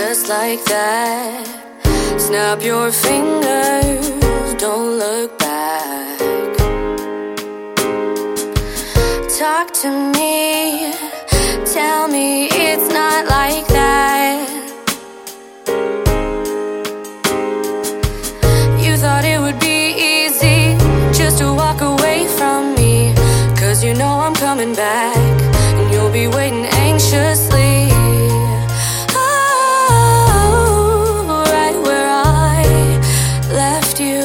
just like that. Snap your fingers, don't look back. Talk to me, tell me it's not like that. You thought it would be easy just to walk away from me, 'cause you know I'm coming back, and you'll be waiting anxiously. Oh, right where I left you.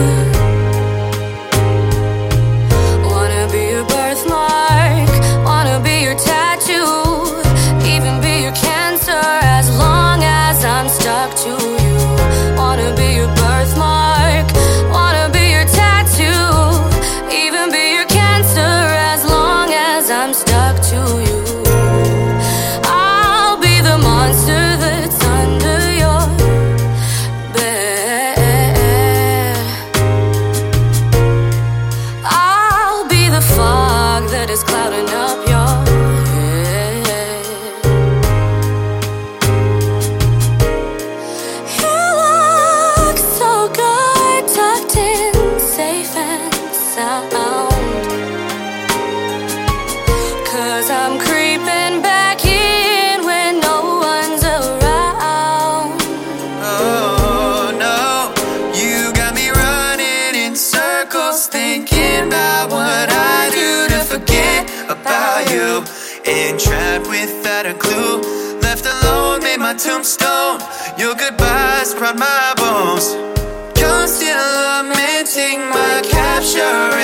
Wanna be your birthmark, wanna be your tattoo, even be your cancer as long as I'm stuck to you. Wanna be your birthmark, wanna be your tattoo, even be your cancer as long as I'm stuck to you. I'll be the monster that's under your bed. I'll be the fog that is clouding up your head. You look so good, tucked in, safe and sound. 'Cause I'm creeping back in when no one's around. Oh no, you got me running in circles, thinking about what I do to forget about you. Entrapped without a clue, left alone made my tombstone. Your goodbyes brought my bones, constant lamenting my capture